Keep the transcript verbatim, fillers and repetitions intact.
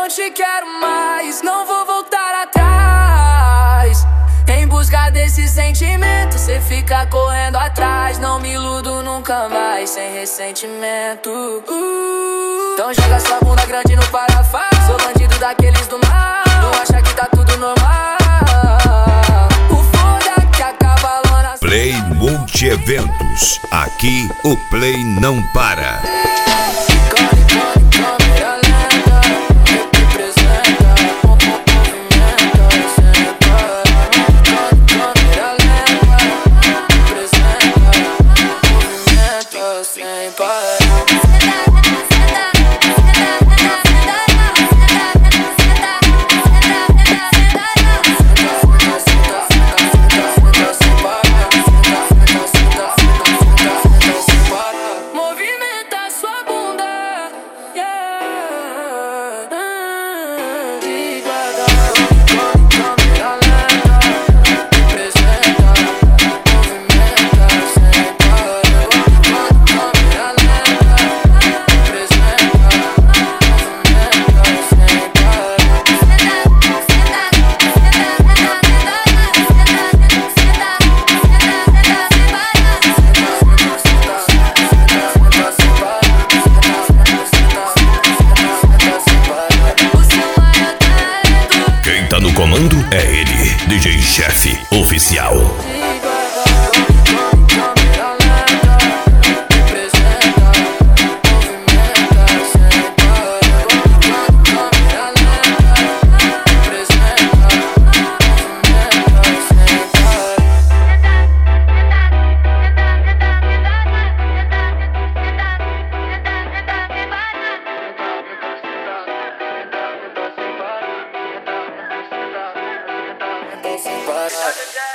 não te quero mais, não vou voltar atrás. Em busca desse sentimento, cê fica correndo atrás. Não me iludo nunca mais, sem ressentimento. uh. Então joga sua bunda grande no parafuso. Sou bandido daqueles do mar, não acha que tá tudo normal. O foda que acaba lona. Play Multi-Eventos, aqui o Play não para. No comando é ele, D J Chefe Oficial. Sem parar.